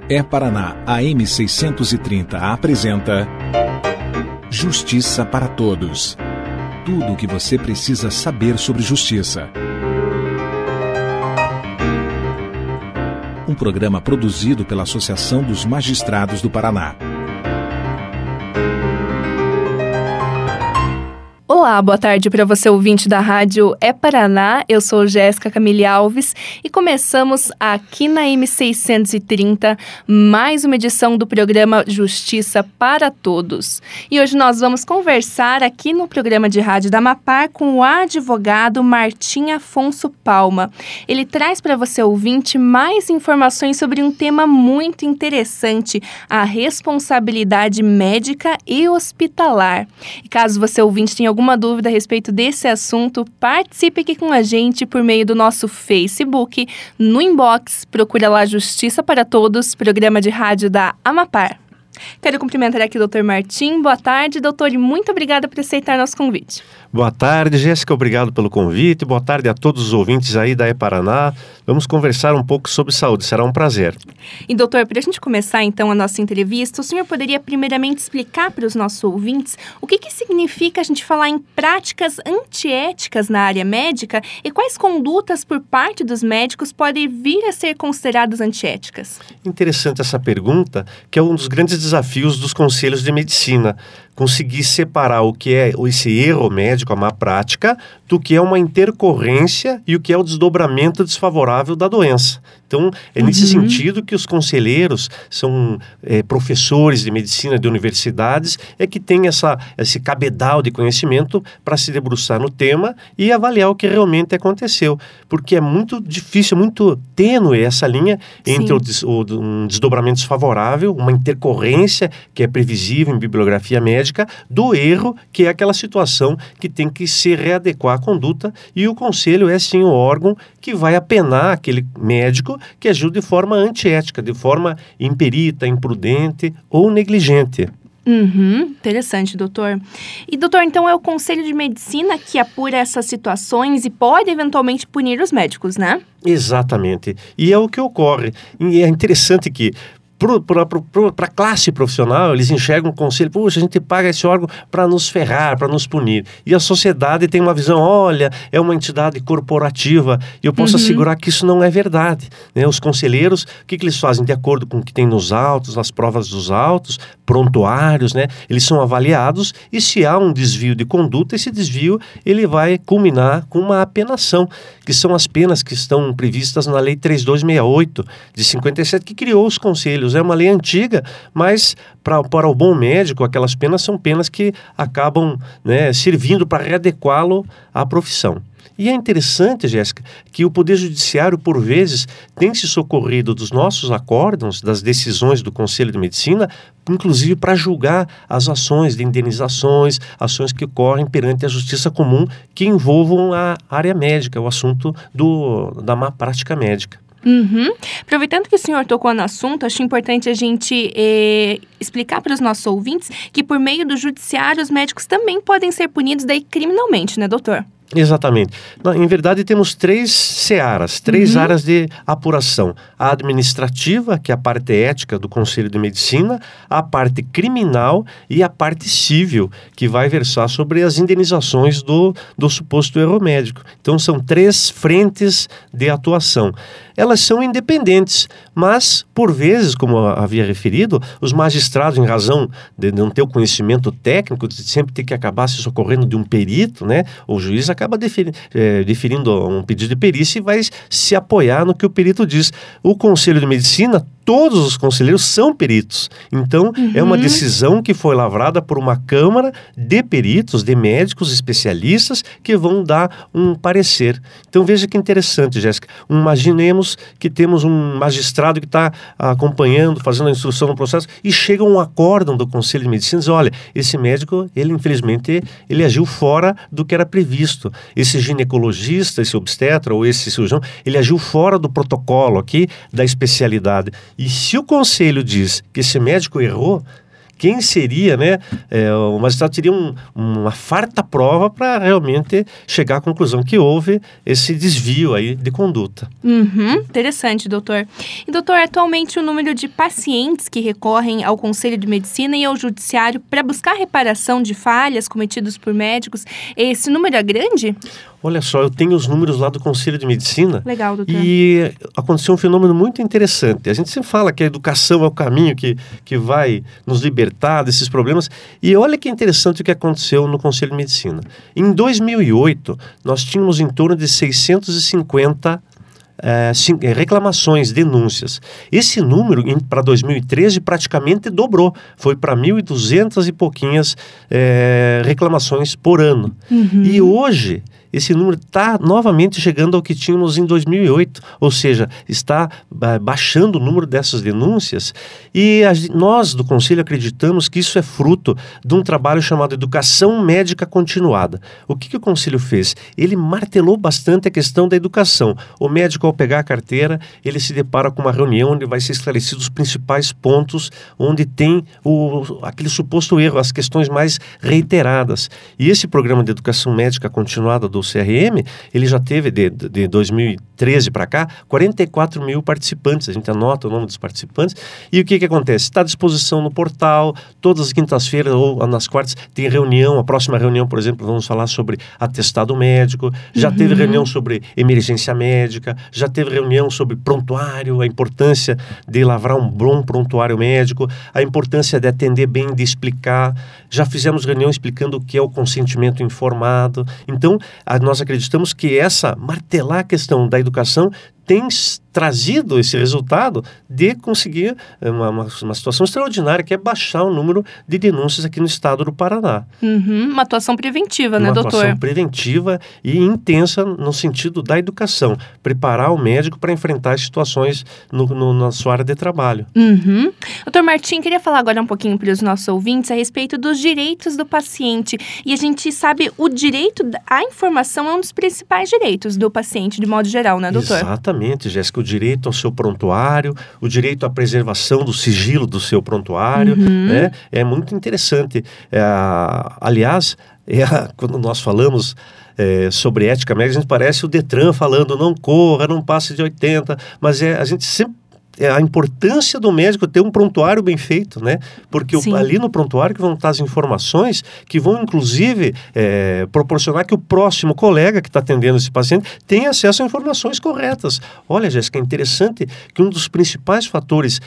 É Paraná AM 630 apresenta Justiça para Todos. Tudo o que você precisa saber sobre justiça. Um programa produzido pela Associação dos Magistrados do Paraná. Olá, boa tarde para você ouvinte da rádio É Paraná, eu sou Jéssica Camille Alves e começamos aqui na M630 mais uma edição do programa Justiça para Todos. E hoje nós vamos conversar aqui no programa de rádio da Amapar com o advogado Martim Afonso Palma. Ele traz para você ouvinte mais informações sobre um tema muito interessante, a responsabilidade médica e hospitalar. E caso você ouvinte tenha alguma dúvida a respeito desse assunto, participe aqui com a gente por meio do nosso Facebook, no inbox, procura lá Justiça para Todos, programa de rádio da Amapar. Quero cumprimentar aqui o Dr. Martim. Boa tarde, doutor, e muito obrigada por aceitar nosso convite. Boa tarde, Jéssica, obrigado pelo convite. Boa tarde a todos os ouvintes aí da E-Paraná. Vamos conversar um pouco sobre saúde, será um prazer. E doutor, para a gente começar então a nossa entrevista, o senhor poderia primeiramente explicar para os nossos ouvintes o que significa a gente falar em práticas antiéticas na área médica e quais condutas por parte dos médicos podem vir a ser consideradas antiéticas? Interessante essa pergunta, que é um dos grandes desafios dos conselhos de medicina, conseguir separar o que é esse erro médico, a má prática, do que é uma intercorrência e o que é o desdobramento desfavorável da doença. Então, é nesse sentido que os conselheiros são professores de medicina de universidades, que têm esse cabedal de conhecimento para se debruçar no tema e avaliar o que realmente aconteceu. Porque é muito difícil, muito tênue essa linha entre um desdobramento desfavorável, uma intercorrência que é previsível em bibliografia médica, do erro, que é aquela situação que tem que se readequar à conduta, e o conselho é sim o órgão que vai apenar aquele médico que agiu de forma antiética, de forma imperita, imprudente ou negligente. Interessante, doutor. E, doutor, então é o Conselho de Medicina que apura essas situações e pode eventualmente punir os médicos, né? Exatamente. E é o que ocorre. E é interessante que para a classe profissional, eles enxergam o conselho, puxa, a gente paga esse órgão para nos ferrar, para nos punir. E a sociedade tem uma visão, olha, é uma entidade corporativa, e eu posso assegurar que isso não é verdade. Né? Os conselheiros, o que eles fazem? De acordo com o que tem nos autos, nas provas dos autos, prontuários, né? Eles são avaliados, e se há um desvio de conduta, esse desvio ele vai culminar com uma apenação, que são as penas que estão previstas na Lei 3268 de 57, que criou os conselhos. É uma lei antiga, mas para o bom médico, aquelas penas são penas que acabam, né, servindo para readequá-lo à profissão. E é interessante, Jéssica, que o Poder Judiciário, por vezes, tem se socorrido dos nossos acórdãos, das decisões do Conselho de Medicina, inclusive para julgar as ações de indenizações, ações que ocorrem perante a justiça comum que envolvam a área médica, o assunto da má prática médica. Aproveitando que o senhor tocou no assunto, acho importante a gente explicar para os nossos ouvintes que por meio do judiciário os médicos também podem ser punidos daí criminalmente, né, doutor? Exatamente. Em verdade, temos três searas, três áreas de apuração. A administrativa, que é a parte ética do Conselho de Medicina, a parte criminal e a parte civil, que vai versar sobre as indenizações do suposto erro médico. Então, são três frentes de atuação. Elas são independentes, mas, por vezes, como eu havia referido, os magistrados, em razão de não ter o conhecimento técnico, de sempre ter que acabar se socorrendo de um perito, né? O juiz acaba deferindo um pedido de perícia e vai se apoiar no que o perito diz. O Conselho de Medicina, todos os conselheiros são peritos. Então, é uma decisão que foi lavrada por uma câmara de peritos, de médicos especialistas que vão dar um parecer. Então, veja que interessante, Jéssica. Imaginemos que temos um magistrado que está acompanhando, fazendo a instrução no processo e chega um acórdão do Conselho de Medicina e diz, olha, esse médico, ele infelizmente, ele agiu fora do que era previsto. Esse ginecologista, esse obstetra ou esse cirurgião, ele agiu fora do protocolo aqui da especialidade. E se o conselho diz que esse médico errou, quem seria, né? O magistrado teria uma farta prova para realmente chegar à conclusão que houve esse desvio aí de conduta. Interessante, doutor. E, doutor, atualmente o número de pacientes que recorrem ao Conselho de Medicina e ao Judiciário para buscar reparação de falhas cometidas por médicos, esse número é grande? Olha só, eu tenho os números lá do Conselho de Medicina. Legal, doutor. E aconteceu um fenômeno muito interessante. A gente sempre fala que a educação é o caminho que vai nos libertar desses problemas. E olha que interessante o que aconteceu no Conselho de Medicina. Em 2008, nós tínhamos em torno de 650 reclamações, denúncias. Esse número para 2013 praticamente dobrou, foi para 1.200 e pouquinhas reclamações por ano. E hoje esse número está novamente chegando ao que tínhamos em 2008, ou seja, está baixando o número dessas denúncias, e nós do Conselho acreditamos que isso é fruto de um trabalho chamado Educação Médica Continuada. O que o Conselho fez? Ele martelou bastante a questão da educação. O médico, ao pegar a carteira, ele se depara com uma reunião onde vai ser esclarecidos os principais pontos, onde tem aquele suposto erro, as questões mais reiteradas. E esse programa de Educação Médica Continuada do CRM, ele já teve, de 2013 para cá, 44 mil participantes. A gente anota o nome dos participantes. E o que acontece? Está à disposição no portal, todas as quintas-feiras ou nas quartas tem reunião. A próxima reunião, por exemplo, vamos falar sobre atestado médico. Já teve reunião sobre emergência médica, já teve reunião sobre prontuário, a importância de lavrar um bom prontuário médico, a importância de atender bem, de explicar. Já fizemos reunião explicando o que é o consentimento informado. Então, nós acreditamos que martelar a questão da educação tem trazido esse resultado de conseguir uma situação extraordinária, que é baixar o número de denúncias aqui no estado do Paraná. Uma atuação preventiva, né, doutor? Uma atuação preventiva e intensa no sentido da educação. Preparar o médico para enfrentar as situações na sua área de trabalho. Doutor Martim, queria falar agora um pouquinho para os nossos ouvintes a respeito dos direitos do paciente. E a gente sabe, o direito à informação é um dos principais direitos do paciente, de modo geral, né, doutor? Exatamente, Jéssica. O direito ao seu prontuário, o direito à preservação do sigilo do seu prontuário, né? É muito interessante. Aliás, quando nós falamos sobre ética médica, a gente parece o Detran falando, não corra, não passe de 80, mas a gente sempre a importância do médico ter um prontuário bem feito, né? Porque ali no prontuário que vão estar as informações que vão, inclusive, proporcionar que o próximo colega que está atendendo esse paciente tenha acesso a informações corretas. Olha, Jéssica, é interessante que um dos principais fatores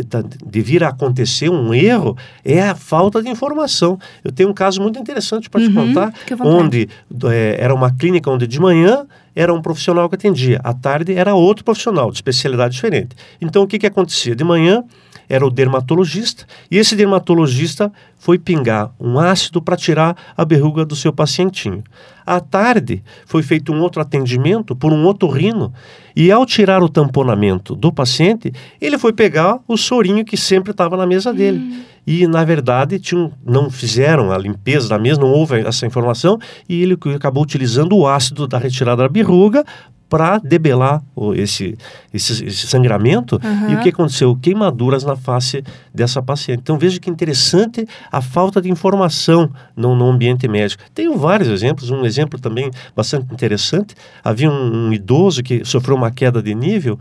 de vir a acontecer um erro é a falta de informação. Eu tenho um caso muito interessante para te contar, onde era uma clínica onde de manhã era um profissional que atendia, à tarde era outro profissional de especialidade diferente. Então o que acontecia? De manhã era o dermatologista, e esse dermatologista foi pingar um ácido para tirar a verruga do seu pacientinho. À tarde foi feito um outro atendimento por um otorrino, e ao tirar o tamponamento do paciente, ele foi pegar o sorinho que sempre estava na mesa dele. E, na verdade, não fizeram a limpeza da mesa, não houve essa informação, e ele acabou utilizando o ácido da retirada da verruga para debelar esse sangramento. E o que aconteceu? Queimaduras na face dessa paciente. Então veja que interessante a falta de informação no ambiente médico. Tenho vários exemplos, um exemplo também bastante interessante. Havia um idoso que sofreu uma queda de nível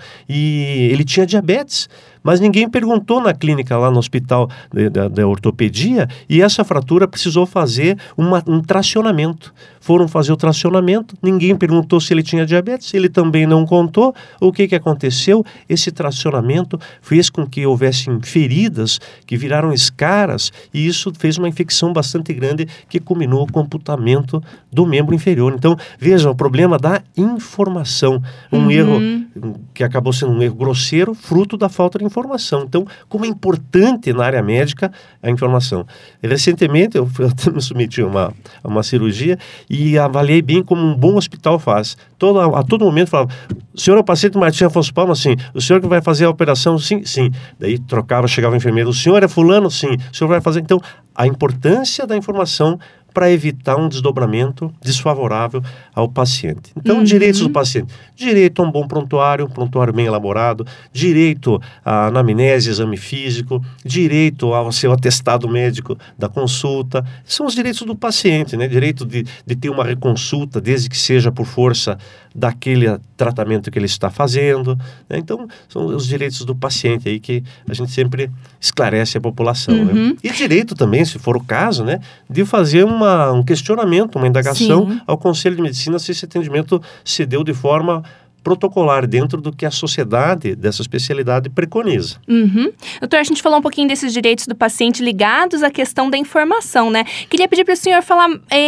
e ele tinha diabetes. Mas ninguém perguntou na clínica, lá no hospital da ortopedia, e essa fratura precisou fazer um tracionamento. Foram fazer o tracionamento, ninguém perguntou se ele tinha diabetes, ele também não contou. O que aconteceu? Esse tracionamento fez com que houvessem feridas que viraram escaras, e isso fez uma infecção bastante grande que culminou com o amputamento do membro inferior. Então, vejam, o problema da informação, um erro que acabou sendo um erro grosseiro, fruto da falta de informação. Então, como é importante na área médica a informação. Recentemente, eu até me submeti a uma cirurgia e avaliei bem como um bom hospital faz. A todo momento falava, o senhor é o paciente Martim Afonso Palma? Sim. O senhor que vai fazer a operação? Sim, sim. Daí chegava o enfermeiro, o senhor é fulano? Sim. O senhor vai fazer? Então, a importância da informação para evitar um desdobramento desfavorável ao paciente. Então, direitos do paciente. Direito a um bom prontuário bem elaborado, direito à anamnese, exame físico, direito ao seu atestado médico da consulta. São os direitos do paciente, né? Direito de ter uma reconsulta, desde que seja por força daquele tratamento que ele está fazendo, né? Então, são os direitos do paciente aí que a gente sempre esclarece a população, né? E direito também, se for o caso, né, de fazer um questionamento, uma indagação ao Conselho de Medicina se esse atendimento se deu de forma protocolar dentro do que a sociedade dessa especialidade preconiza. Doutor, a gente falou um pouquinho desses direitos do paciente ligados à questão da informação, né? Queria pedir para o senhor falar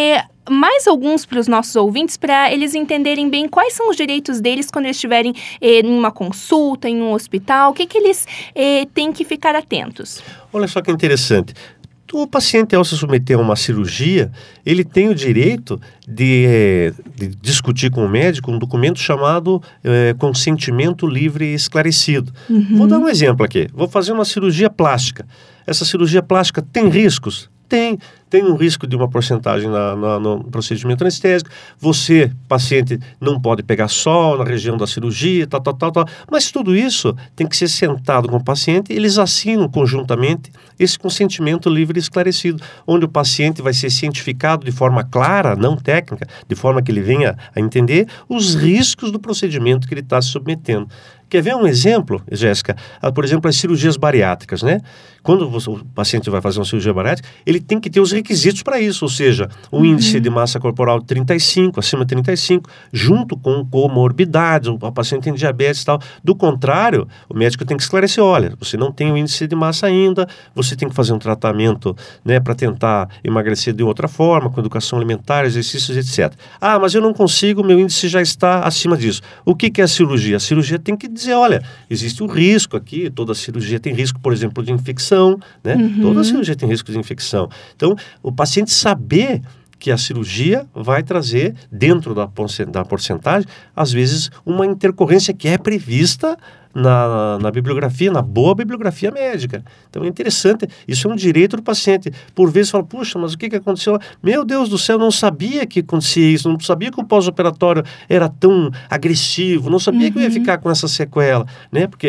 mais alguns para os nossos ouvintes, para eles entenderem bem quais são os direitos deles quando eles estiverem em uma consulta, em um hospital, o que eles têm que ficar atentos. Olha só que interessante. O paciente, ao se submeter a uma cirurgia, ele tem o direito de discutir com o médico um documento chamado consentimento livre e esclarecido. Vou dar um exemplo aqui. Vou fazer uma cirurgia plástica. Essa cirurgia plástica tem riscos? Tem um risco de uma porcentagem no procedimento anestésico. Você, paciente, não pode pegar sol na região da cirurgia, tal. Mas tudo isso tem que ser sentado com o paciente. Eles assinam conjuntamente esse consentimento livre e esclarecido, onde o paciente vai ser cientificado de forma clara, não técnica, de forma que ele venha a entender os riscos do procedimento que ele está se submetendo. Quer ver um exemplo, Jéssica? Por exemplo, as cirurgias bariátricas, né? Quando o paciente vai fazer uma cirurgia bariátrica, ele tem que ter os requisitos para isso, ou seja, o índice de massa corporal 35, acima de 35, junto com comorbidades, o paciente tem diabetes e tal. Do contrário, o médico tem que esclarecer, olha, você não tem o índice de massa ainda, você tem que fazer um tratamento, né, para tentar emagrecer de outra forma, com educação alimentar, exercícios, etc. Ah, mas eu não consigo, meu índice já está acima disso. O que é a cirurgia? A cirurgia tem que dizer, olha, existe o risco aqui, toda cirurgia tem risco, por exemplo, de infecção, né? Toda cirurgia tem risco de infecção. Então, o paciente saber que a cirurgia vai trazer, dentro da porcentagem, às vezes, uma intercorrência que é prevista na bibliografia, na boa bibliografia médica. Então é interessante, isso é um direito do paciente. Por vezes fala, puxa, mas o que aconteceu? Meu Deus do céu, não sabia que acontecia isso, não sabia que o pós-operatório era tão agressivo, não sabia que eu ia ficar com essa sequela, né? Porque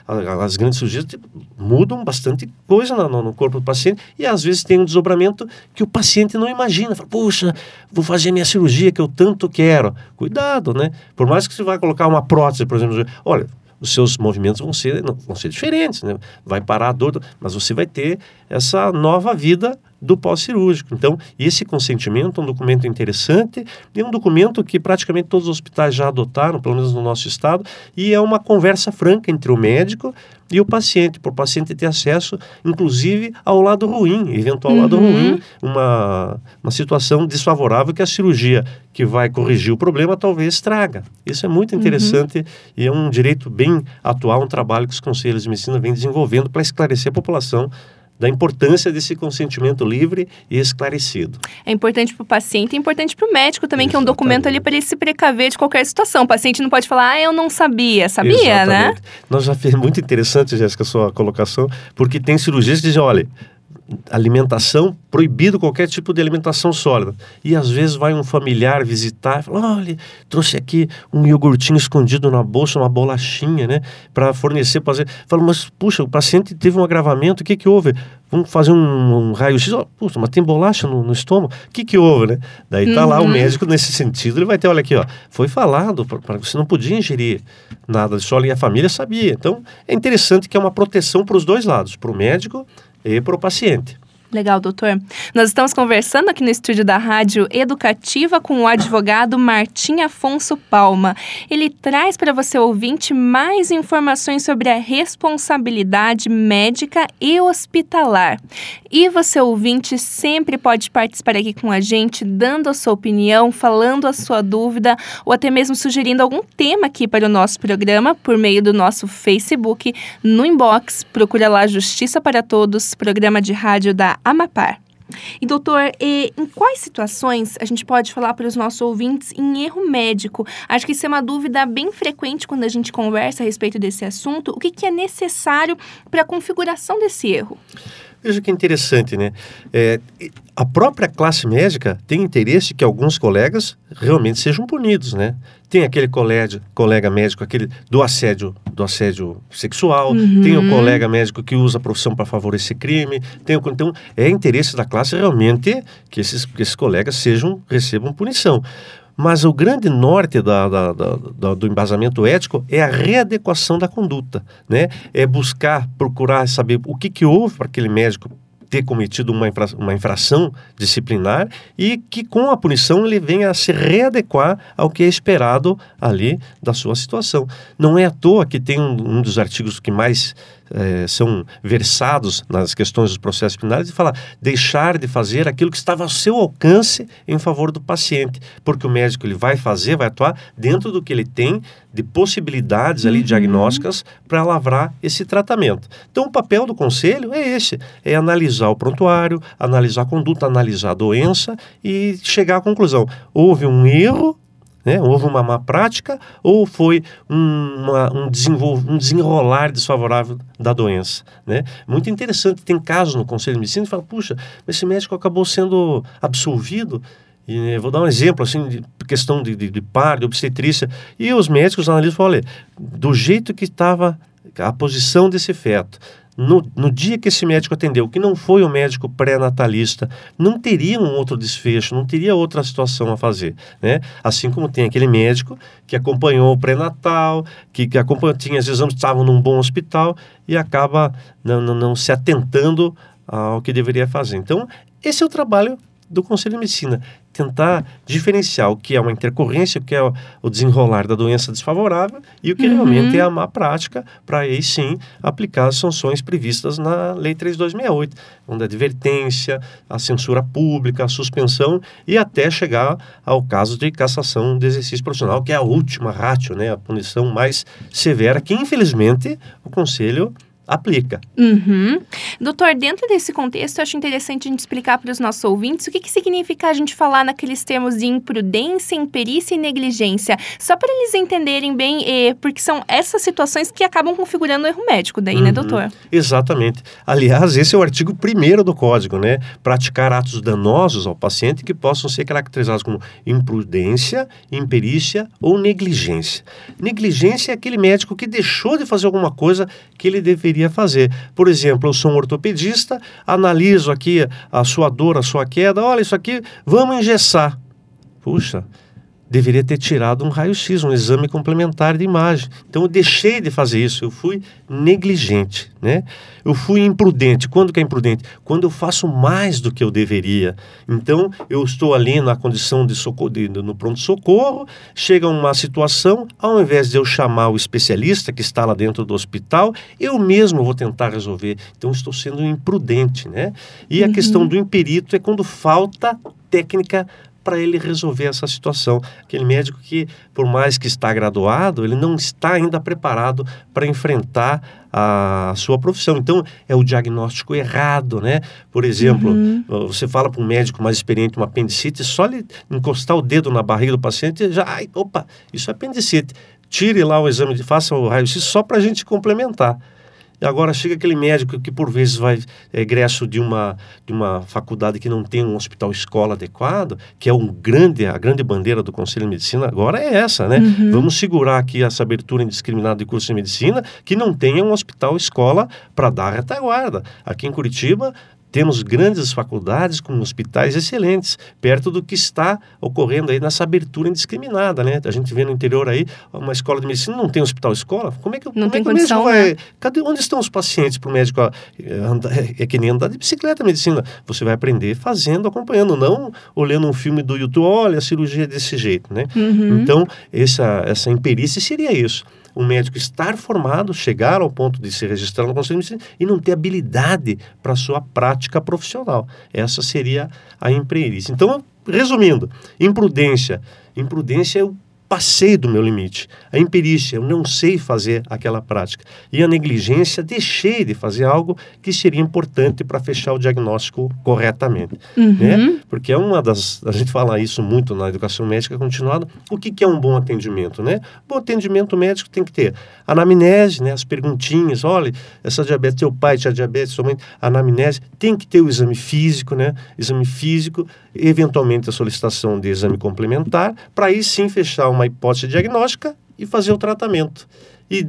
as grandes cirurgias mudam bastante coisa no corpo do paciente e às vezes tem um desdobramento que o paciente não imagina. Fala, puxa, vou fazer minha cirurgia que eu tanto quero. Cuidado, né? Por mais que você vá colocar uma prótese, por exemplo, olha, os seus movimentos vão ser diferentes, né? Vai parar a dor, mas você vai ter essa nova vida do pós-cirúrgico. Então, esse consentimento é um documento interessante e é um documento que praticamente todos os hospitais já adotaram, pelo menos no nosso estado, e é uma conversa franca entre o médico e o paciente, para o paciente ter acesso, inclusive, ao lado ruim, eventual lado ruim, uma situação desfavorável que a cirurgia que vai corrigir o problema talvez traga. Isso é muito interessante e é um direito bem atual, um trabalho que os conselhos de medicina vêm desenvolvendo para esclarecer a população da importância desse consentimento livre e esclarecido. É importante para o paciente e é importante para o médico também, que é um documento ali para ele se precaver de qualquer situação. O paciente não pode falar, eu não sabia. Sabia, né? Nós já fizemos muito interessante, Jéssica, a sua colocação, porque tem cirurgias que dizem, olha, alimentação, proibido qualquer tipo de alimentação sólida. E às vezes vai um familiar visitar e fala, olha, trouxe aqui um iogurtinho escondido na bolsa, uma bolachinha, né, para fornecer para fazer. Fala, mas puxa, o paciente teve um agravamento, o que houve? Vamos fazer um raio-x, puxa, mas tem bolacha no estômago, o que houve, né? Daí tá lá o médico nesse sentido, ele vai ter, olha aqui, ó, foi falado para você não podia ingerir nada de sólido e a família sabia. Então, é interessante que é uma proteção para os dois lados, para o médico e para o paciente. Legal, doutor. Nós estamos conversando aqui no estúdio da Rádio Educativa com o advogado Martim Afonso Palma. Ele traz para você, ouvinte, mais informações sobre a responsabilidade médica e hospitalar. E você, ouvinte, sempre pode participar aqui com a gente, dando a sua opinião, falando a sua dúvida ou até mesmo sugerindo algum tema aqui para o nosso programa por meio do nosso Facebook. No inbox, procura lá Justiça para Todos, programa de rádio da Amapar. E doutor, em quais situações a gente pode falar para os nossos ouvintes em erro médico? Acho que isso é uma dúvida bem frequente quando a gente conversa a respeito desse assunto. O que é necessário para a configuração desse erro? Veja que interessante, né? A própria classe médica tem interesse que alguns colegas realmente sejam punidos, né? Tem aquele colega médico, aquele do assédio sexual, tem o colega médico que usa a profissão para favorecer crime, então é interesse da classe realmente que esses colegas recebam punição. Mas o grande norte do embasamento ético é a readequação da conduta, né? É procurar saber o que houve para aquele médico ter cometido uma infração disciplinar e que com a punição ele venha a se readequar ao que é esperado ali da sua situação. Não é à toa que tem um dos artigos que mais são versados nas questões dos processos penais e fala deixar de fazer aquilo que estava ao seu alcance em favor do paciente, porque o médico ele vai atuar dentro do que ele tem de possibilidades ali diagnósticas para lavrar esse tratamento. Então o papel do conselho é esse, é analisar o prontuário, analisar a conduta, analisar a doença e chegar à conclusão. Houve um erro, né? Houve uma má prática ou foi um desenrolar desfavorável da doença, né? Muito interessante, tem casos no Conselho de Medicina que fala, puxa, esse médico acabou sendo absolvido. E vou dar um exemplo assim, de questão de parto, de obstetrícia, e os médicos analisam e falam, olha, do jeito que estava a posição desse feto, no dia que esse médico atendeu, que não foi o médico pré-natalista, não teria um outro desfecho, não teria outra situação a fazer, né? Assim como tem aquele médico que acompanhou o pré-natal, que tinha os exames, estavam num bom hospital e acaba não se atentando ao que deveria fazer. Então, esse é o trabalho do Conselho de Medicina, tentar diferenciar o que é uma intercorrência, o que é o desenrolar da doença desfavorável e o que realmente é a má prática, para aí sim aplicar as sanções previstas na Lei 3.268, onde a advertência, a censura pública, a suspensão e até chegar ao caso de cassação do exercício profissional, que é a última ratio, né, a punição mais severa que infelizmente o Conselho aplica. Doutor, dentro desse contexto, eu acho interessante a gente explicar para os nossos ouvintes o que significa a gente falar naqueles termos de imprudência, imperícia e negligência, só para eles entenderem bem, porque são essas situações que acabam configurando o erro médico daí, né, doutor? Exatamente. Aliás, esse é o artigo 1º do Código, né? Praticar atos danosos ao paciente que possam ser caracterizados como imprudência, imperícia ou negligência. Negligência é aquele médico que deixou de fazer alguma coisa que ele deveria fazer. Por exemplo, eu sou um ortopedista, analiso aqui a sua dor, a sua queda, olha isso aqui, vamos engessar. Puxa, deveria ter tirado um raio-x, um exame complementar de imagem. Então eu deixei de fazer isso, eu fui negligente, né? Eu fui imprudente. Quando que é imprudente? Quando eu faço mais do que eu deveria. Então eu estou ali na condição de socorro, no pronto-socorro, chega uma situação, ao invés de eu chamar o especialista que está lá dentro do hospital, eu mesmo vou tentar resolver. Então eu estou sendo imprudente, né? E a questão do imperito é quando falta técnica para ele resolver essa situação. Aquele médico que, por mais que está graduado, ele não está ainda preparado para enfrentar a sua profissão. Então, é o diagnóstico errado, né? Por exemplo, você fala para um médico mais experiente, uma apendicite, só ele encostar o dedo na barriga do paciente, já, opa, isso é apendicite. Tire lá o exame, faça o raio-x só para a gente complementar. E agora chega aquele médico que por vezes é egresso de uma faculdade que não tem um hospital-escola adequado, que é a grande bandeira do Conselho de Medicina, agora é essa, né? Vamos segurar aqui essa abertura indiscriminada de curso de medicina que não tenha um hospital-escola para dar retaguarda. Aqui em Curitiba temos grandes faculdades com hospitais excelentes, perto do que está ocorrendo aí nessa abertura indiscriminada, né? A gente vê no interior aí, uma escola de medicina não tem hospital-escola. Como é que o médico vai... Cadê, onde estão os pacientes para o médico andar? É que nem andar de bicicleta, medicina. Você vai aprender fazendo, acompanhando, não olhando um filme do YouTube, olha, a cirurgia é desse jeito, né? Então, essa imperícia seria isso. Um médico estar formado, chegar ao ponto de se registrar no Conselho de Medicina e não ter habilidade para a sua prática profissional. Essa seria a imperícia. Então, resumindo, imprudência. Imprudência é o passei do meu limite. A imperícia, eu não sei fazer aquela prática. E a negligência, deixei de fazer algo que seria importante para fechar o diagnóstico corretamente. Né? Porque a gente fala isso muito na educação médica continuada, o que é um bom atendimento, né? Bom atendimento médico tem que ter anamnese, né? As perguntinhas, olha, essa diabetes, teu pai tinha diabetes, sua mãe, anamnese, tem que ter o exame físico, né? Exame físico, eventualmente a solicitação de exame complementar, para aí sim fechar uma hipótese diagnóstica e fazer o tratamento. E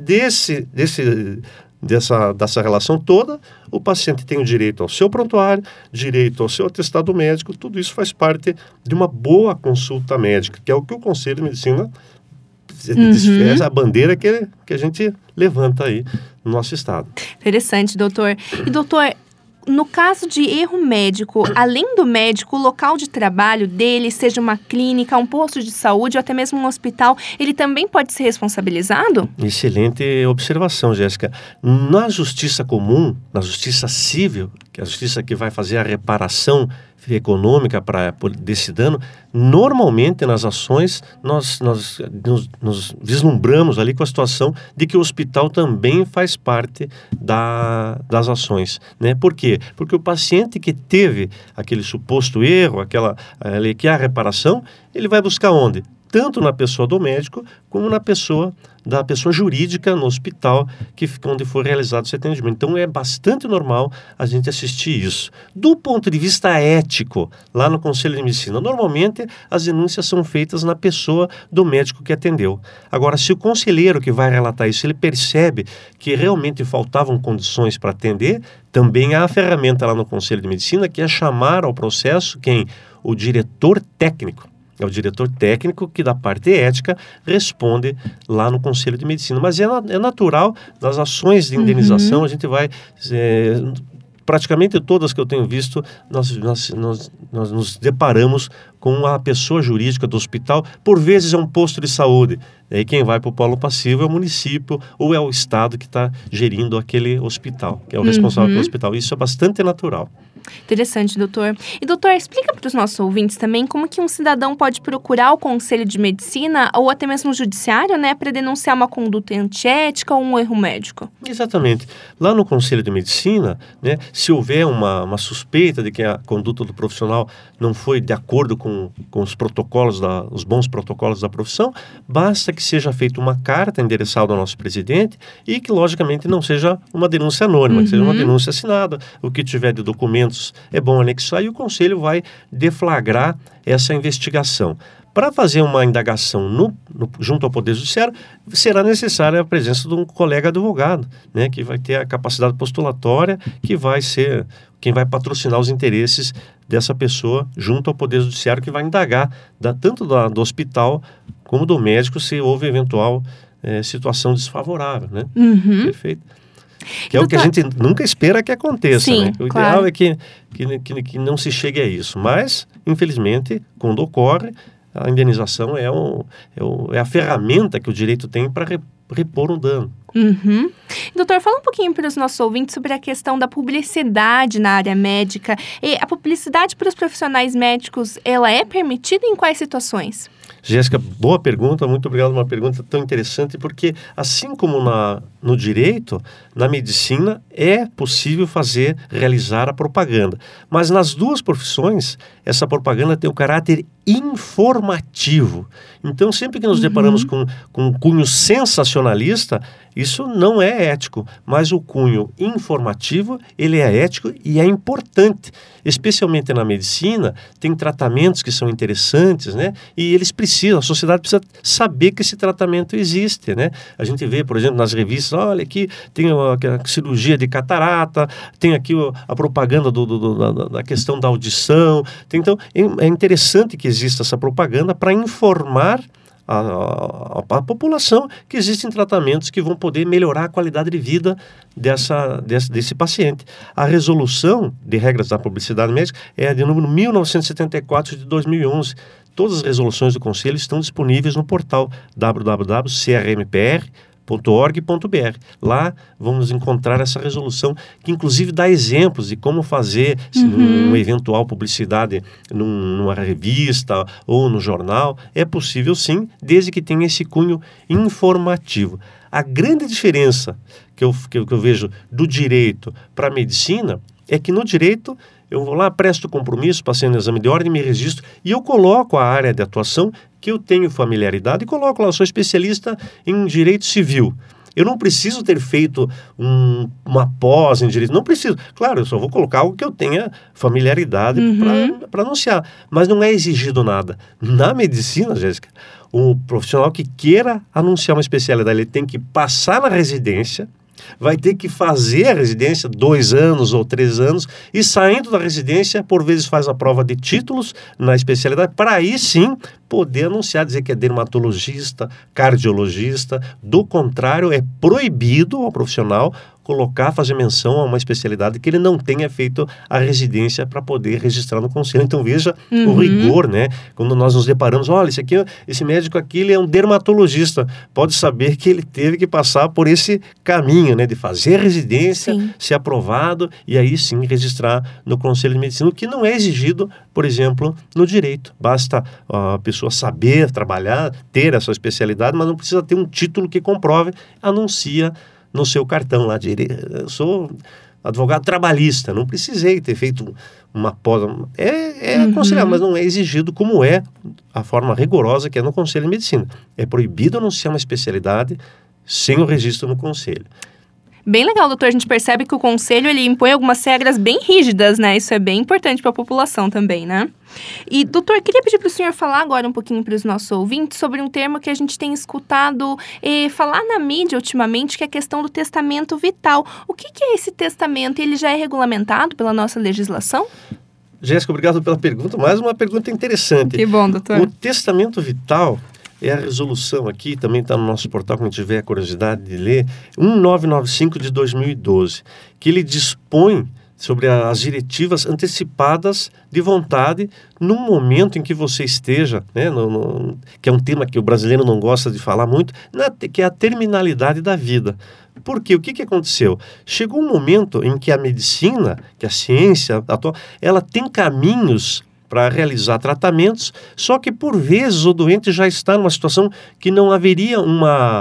dessa relação toda, o paciente tem o direito ao seu prontuário, direito ao seu atestado médico, tudo isso faz parte de uma boa consulta médica, que é o que o Conselho de Medicina a bandeira que a gente levanta aí no nosso estado. Interessante, doutor. E, doutor, no caso de erro médico, além do médico, o local de trabalho dele, seja uma clínica, um posto de saúde ou até mesmo um hospital, ele também pode ser responsabilizado? Excelente observação, Jéssica. Na justiça comum, na justiça civil, que é a justiça que vai fazer a reparação econômica desse dano, normalmente nas ações nós nos vislumbramos ali com a situação de que o hospital também faz parte das ações, né? Por quê? Porque o paciente que teve aquele suposto erro, que é a reparação, ele vai buscar onde? Tanto na pessoa do médico, como na pessoa da pessoa jurídica no hospital, onde for realizado esse atendimento. Então, é bastante normal a gente assistir isso. Do ponto de vista ético, lá no Conselho de Medicina, normalmente as denúncias são feitas na pessoa do médico que atendeu. Agora, se o conselheiro que vai relatar isso, ele percebe que realmente faltavam condições para atender, também há a ferramenta lá no Conselho de Medicina, que é chamar ao processo quem? O diretor técnico. É o diretor técnico que, da parte ética, responde lá no Conselho de Medicina. Mas é natural, nas ações de indenização, a gente vai... praticamente todas que eu tenho visto, nós nos deparamos com a pessoa jurídica do hospital. Por vezes é um posto de saúde. E aí quem vai para o polo passivo é o município ou é o estado que está gerindo aquele hospital, que é o responsável pelo hospital. Isso é bastante natural. Interessante, doutor. E, doutor, explica para os nossos ouvintes também como que um cidadão pode procurar o Conselho de Medicina ou até mesmo o Judiciário, né, para denunciar uma conduta antiética ou um erro médico. Exatamente. Lá no Conselho de Medicina, né, se houver uma suspeita de que a conduta do profissional não foi de acordo com os protocolos, os bons protocolos da profissão, basta que seja feita uma carta endereçada ao nosso presidente e que, logicamente, não seja uma denúncia anônima, que seja uma denúncia assinada. O que tiver de documentos é bom anexar e o Conselho vai deflagrar essa investigação. Para fazer uma indagação junto ao Poder Judiciário, será necessária a presença de um colega advogado, né, que vai ter a capacidade postulatória, que vai ser quem vai patrocinar os interesses dessa pessoa junto ao Poder Judiciário, que vai indagar tanto do hospital como do médico se houve eventual situação desfavorável, né? Perfeito. Que é o que a gente nunca espera que aconteça, sim, né? O ideal é que não se chegue a isso. Mas, infelizmente, quando ocorre, a indenização é a ferramenta que o direito tem para repor um dano. Doutor, fala um pouquinho para os nossos ouvintes sobre a questão da publicidade na área médica. E a publicidade para os profissionais médicos, ela é permitida em quais situações? Jéssica, boa pergunta, muito obrigado, uma pergunta tão interessante, porque assim como no direito, na medicina é possível realizar a propaganda, mas nas duas profissões, essa propaganda tem o caráter informativo. Então, sempre que nos deparamos com um cunho sensacionalista, isso não é ético, mas o cunho informativo, ele é ético e é importante. Especialmente na medicina, tem tratamentos que são interessantes, né? E a sociedade precisa saber que esse tratamento existe, né? A gente vê, por exemplo, nas revistas, olha aqui, tem a cirurgia de catarata, tem aqui a propaganda da questão da audição. Então, é interessante que exista essa propaganda para informar a população que existem tratamentos que vão poder melhorar a qualidade de vida desse paciente. A resolução de regras da publicidade médica é de número 1974 de 2011. Todas as resoluções do Conselho estão disponíveis no portal www.crmpr.com.br. Lá vamos encontrar essa resolução que inclusive dá exemplos de como fazer numa eventual publicidade numa revista ou no jornal. É possível sim, desde que tenha esse cunho informativo. A grande diferença que eu vejo do direito para a medicina é que no direito eu vou lá, presto compromisso, passei no exame de ordem, me registro e eu coloco a área de atuação que eu tenho familiaridade e coloco lá, eu sou especialista em direito civil. Eu não preciso ter feito uma pós em direito, não preciso. Claro, eu só vou colocar algo que eu tenha familiaridade para anunciar, mas não é exigido nada. Na medicina, Jéssica, o profissional que queira anunciar uma especialidade, ele tem que passar na residência, vai ter que fazer a residência 2 anos ou 3 anos e saindo da residência, por vezes faz a prova de títulos na especialidade, para aí sim poder anunciar, dizer que é dermatologista, cardiologista. Do contrário, é proibido ao profissional fazer menção a uma especialidade que ele não tenha feito a residência para poder registrar no conselho. Então veja o rigor, né? Quando nós nos deparamos, olha, esse médico aqui, ele é um dermatologista, pode saber que ele teve que passar por esse caminho, né? De fazer a residência, ser aprovado e aí sim registrar no conselho de medicina, o que não é exigido, por exemplo, no direito. Basta a pessoa saber trabalhar, ter essa especialidade, mas não precisa ter um título que comprove, anuncia no seu cartão lá, eu sou advogado trabalhista, não precisei ter feito uma pós. É aconselhável, mas não é exigido como é a forma rigorosa que é no Conselho de Medicina. É proibido anunciar uma especialidade sem o registro no Conselho. Bem legal, doutor. A gente percebe que o Conselho, ele impõe algumas regras bem rígidas, né? Isso é bem importante para a população também, né? E, doutor, queria pedir para o senhor falar agora um pouquinho para os nossos ouvintes sobre um termo que a gente tem escutado falar na mídia ultimamente, que é a questão do testamento vital. O que é esse testamento? Ele já é regulamentado pela nossa legislação? Jéssica, obrigado pela pergunta. Mais uma pergunta interessante. Que bom, doutor. O testamento vital é a resolução aqui, também está no nosso portal, quem tiver a curiosidade de ler, 1995 de 2012, que ele dispõe sobre as diretivas antecipadas de vontade no momento em que você esteja, né, que é um tema que o brasileiro não gosta de falar muito, que é a terminalidade da vida. Por quê? O que aconteceu? Chegou um momento em que a medicina, que a ciência atual, ela tem caminhos para realizar tratamentos, só que por vezes o doente já está numa situação que não haveria um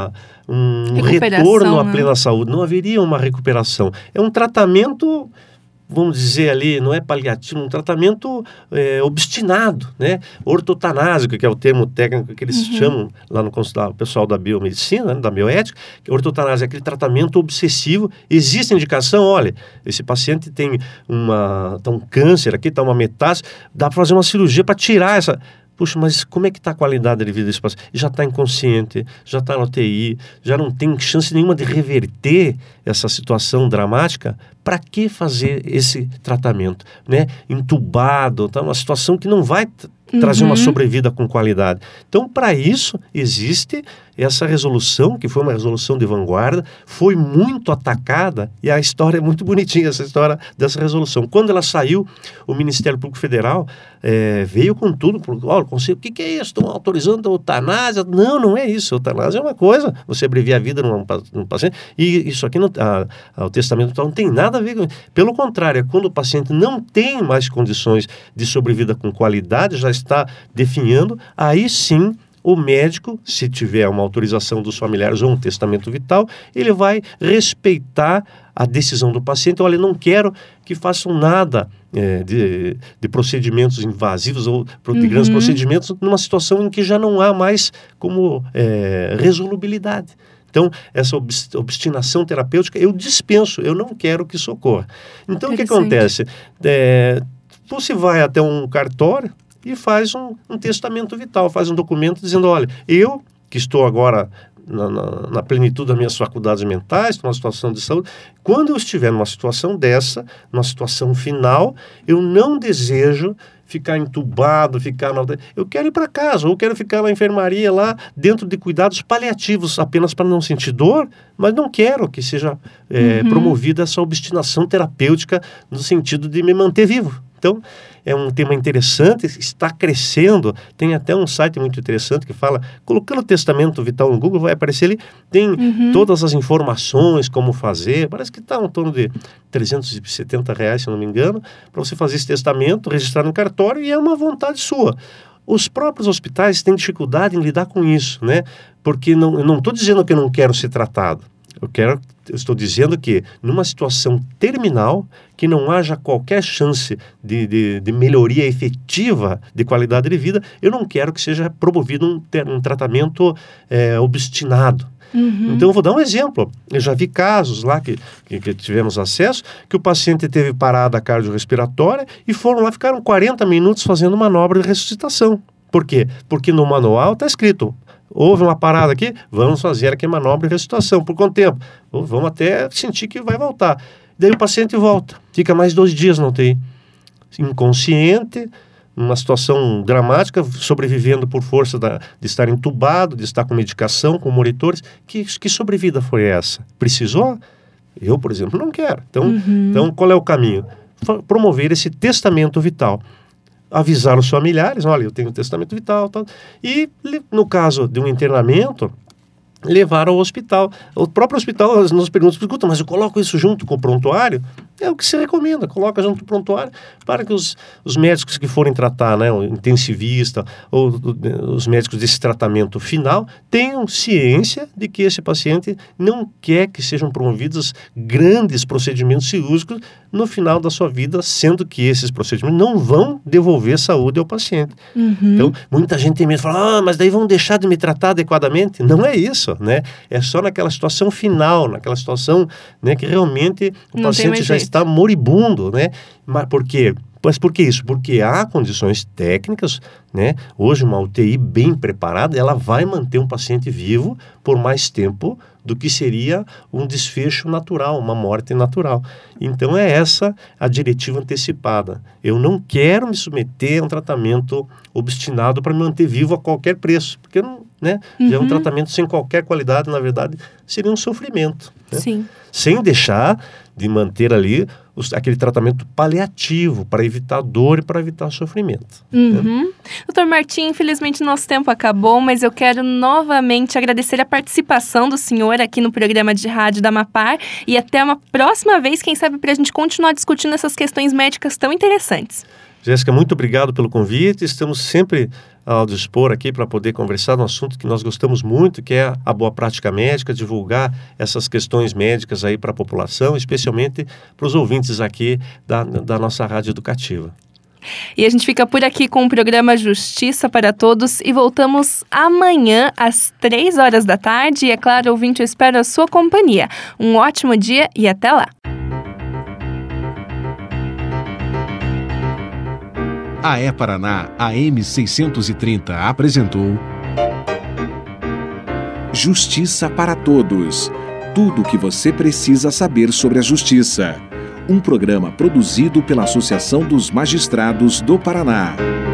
retorno à plena saúde, não haveria uma recuperação. É um tratamento, vamos dizer ali, não é paliativo, um tratamento obstinado, né? Ortotanásico, que é o termo técnico que eles chamam lá no o pessoal da biomedicina, né? Da bioética. Ortotanásia é aquele tratamento obsessivo. Existe indicação, olha, esse paciente tem um câncer aqui, está uma metástase, dá para fazer uma cirurgia para tirar essa... Puxa, mas como é que está a qualidade de vida desse paciente? Já está inconsciente, já está na UTI, já não tem chance nenhuma de reverter essa situação dramática. Para que fazer esse tratamento? Né? Entubado, tá uma situação que não vai trazer uma sobrevida com qualidade. Então, para isso, existe essa resolução, que foi uma resolução de vanguarda, foi muito atacada, e a história é muito bonitinha, essa história dessa resolução. Quando ela saiu, o Ministério Público Federal veio com tudo, olha, o que é isso? Estão autorizando a eutanásia? Não é isso. A eutanásia é uma coisa, você abreviar a vida num paciente, e isso aqui, o testamento não tem nada a ver com isso. Pelo contrário, é quando o paciente não tem mais condições de sobrevida com qualidade, já está definhando, aí sim o médico, se tiver uma autorização dos familiares ou um testamento vital, ele vai respeitar a decisão do paciente. Olha, não quero que façam nada de procedimentos invasivos ou de grandes procedimentos numa situação em que já não há mais como resolubilidade. Então, essa obstinação terapêutica, eu dispenso, eu não quero que isso ocorra. Então, o que acontece? Você vai até um cartório e faz um testamento vital, faz um documento dizendo, olha, eu que estou agora na plenitude das minhas faculdades mentais, numa situação de saúde, quando eu estiver numa situação dessa, numa situação final, eu não desejo ficar entubado, eu quero ir para casa, ou quero ficar na enfermaria lá, dentro de cuidados paliativos, apenas para não sentir dor, mas não quero que seja promovida essa obstinação terapêutica no sentido de me manter vivo. Então, é um tema interessante, está crescendo. Tem até um site muito interessante que fala, colocando testamento vital no Google, vai aparecer ali, tem todas as informações, como fazer, parece que está em torno de R$370, se eu não me engano, para você fazer esse testamento, registrar no cartório, e é uma vontade sua. Os próprios hospitais têm dificuldade em lidar com isso, né? Porque eu não estou dizendo que eu não quero ser tratado. Eu estou dizendo que numa situação terminal, que não haja qualquer chance de melhoria efetiva de qualidade de vida, eu não quero que seja promovido um tratamento obstinado. Então, eu vou dar um exemplo. Eu já vi casos lá que tivemos acesso, que o paciente teve parada cardiorrespiratória e foram lá, ficaram 40 minutos fazendo manobra de ressuscitação. Por quê? Porque no manual está escrito, houve uma parada aqui, vamos fazer aqui manobra de ressuscitação. Por quanto tempo? Vamos até sentir que vai voltar. Daí o paciente volta, fica mais 2 dias na UTI. Inconsciente, numa situação dramática, sobrevivendo por força de estar entubado, de estar com medicação, com monitores. Que sobrevida foi essa? Precisou? Eu, por exemplo, não quero. Então, qual é o caminho? Promover esse testamento vital. Avisar os familiares, olha, eu tenho testamento vital, tal. E, no caso de um internamento, levar ao hospital. O próprio hospital nos pergunta, escuta, mas eu coloco isso junto com o prontuário? É o que se recomenda, coloca junto com o prontuário para que os médicos que forem tratar, né, o intensivista ou os médicos desse tratamento final, tenham ciência de que esse paciente não quer que sejam promovidos grandes procedimentos cirúrgicos no final da sua vida, sendo que esses procedimentos não vão devolver saúde ao paciente. Então, muita gente tem medo de falar, mas daí vão deixar de me tratar adequadamente. Não é isso, né? É só naquela situação final, naquela situação, né, que realmente o paciente já está moribundo, né? Mas por quê? Mas por que isso? Porque há condições técnicas, né? Hoje uma UTI bem preparada, ela vai manter um paciente vivo por mais tempo do que seria um desfecho natural, uma morte natural. Então é essa a diretiva antecipada. Eu não quero me submeter a um tratamento obstinado para me manter vivo a qualquer preço, porque né? Já é um tratamento sem qualquer qualidade, na verdade, seria um sofrimento. Né? Sim. Sem deixar de manter ali aquele tratamento paliativo para evitar dor e para evitar sofrimento. Né? Doutor Martim, infelizmente nosso tempo acabou, mas eu quero novamente agradecer a participação do senhor aqui no programa de rádio da Amapar e até uma próxima vez, quem sabe, para a gente continuar discutindo essas questões médicas tão interessantes. Jéssica, muito obrigado pelo convite. Estamos sempre ao dispor aqui para poder conversar de um assunto que nós gostamos muito, que é a boa prática médica, divulgar essas questões médicas aí para a população, especialmente para os ouvintes aqui da nossa rádio educativa. E a gente fica por aqui com o programa Justiça para Todos e voltamos amanhã às 3 horas da tarde. E é claro, ouvinte, eu espero a sua companhia. Um ótimo dia e até lá! A E-Paraná AM 630 apresentou Justiça para Todos. Tudo o que você precisa saber sobre a justiça. Um programa produzido pela Associação dos Magistrados do Paraná.